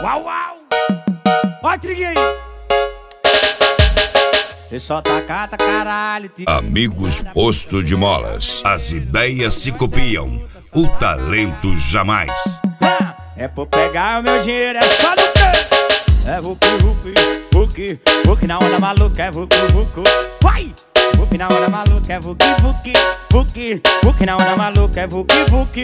Uau, uau! Ó a triguinha aí! E só tacata, caralho. Amigos Posto de Molas. As ideias se copiam, o talento jamais. É por pegar o meu dinheiro, é só no canto. É vuki, vuki, vuki, vuki na onda maluca, é vuki, vuki. Vai! Vuki na onda maluca, é vuki, vuki, vuki, vuki na onda maluca, é vuki, vuki.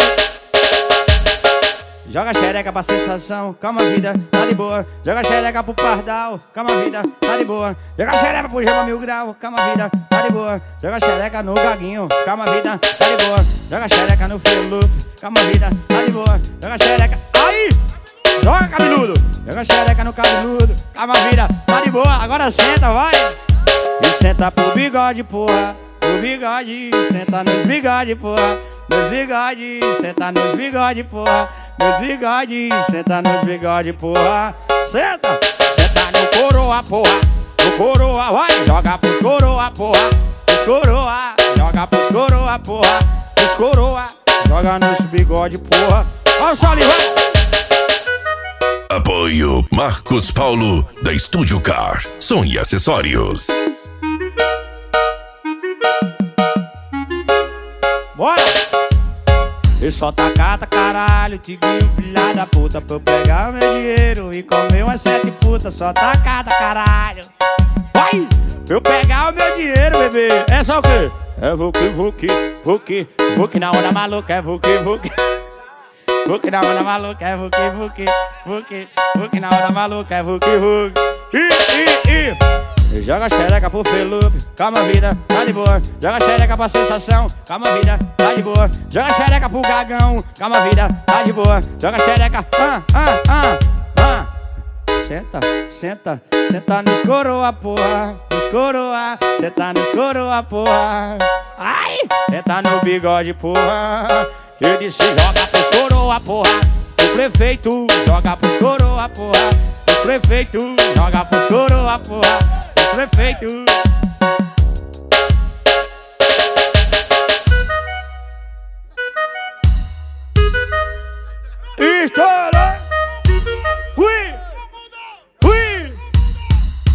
Joga xereca pra sensação, calma vida, tá de boa. Joga xereca pro pardal, calma vida, tá de boa. Joga xereca pro gema 1000 grau, calma vida, tá de boa. Joga xereca no gaguinho, calma vida, tá de boa. Joga xereca no Felup, calma vida, tá de boa. Joga xereca, aí! Joga cabeludo, joga xereca no cabeludo, calma vida, tá de boa. Agora senta, vai! E senta pro bigode, porra, pro bigode. Senta nos bigode, porra, nos bigode. Senta nos bigode, porra, nos bigode. Senta nos bigode, porra. Senta, senta no coroa, porra, no coroa, vai. Joga pros coroa, porra, pros coroa. Joga pros coroa, porra, pros coroa. Joga nos bigode, porra. Ó o Soli, vai! Apoio Marcos Paulo, da Estúdio Car, som e acessórios. Bora! E só tacata, caralho, tiguinho, filha da puta. Pra eu pegar o meu dinheiro e comer umas 7 putas. Só tacata, caralho. Vai! Pra eu pegar o meu dinheiro, bebê. É só o quê? É vuki, vuki, vuki, vuki na onda maluca, é vuki, vuki. Vuki na onda maluca, é vuki, vuki, vuki, vuki na onda maluca, é vuki, vuki. Joga xereca pro Felup, calma vida, tá de boa. Joga xereca pra sensação, calma vida, tá de boa. Joga xereca pro gagão, calma vida, tá de boa. Joga xereca, Senta, senta, senta nos coroa, porra, nos coroa. Senta nos coroa, porra. Ai, senta no bigode, porra. Eu disse joga pros coroa, porra, o prefeito. Joga pros coroa, porra, o prefeito. Joga pros coroa, porra, o prefeito.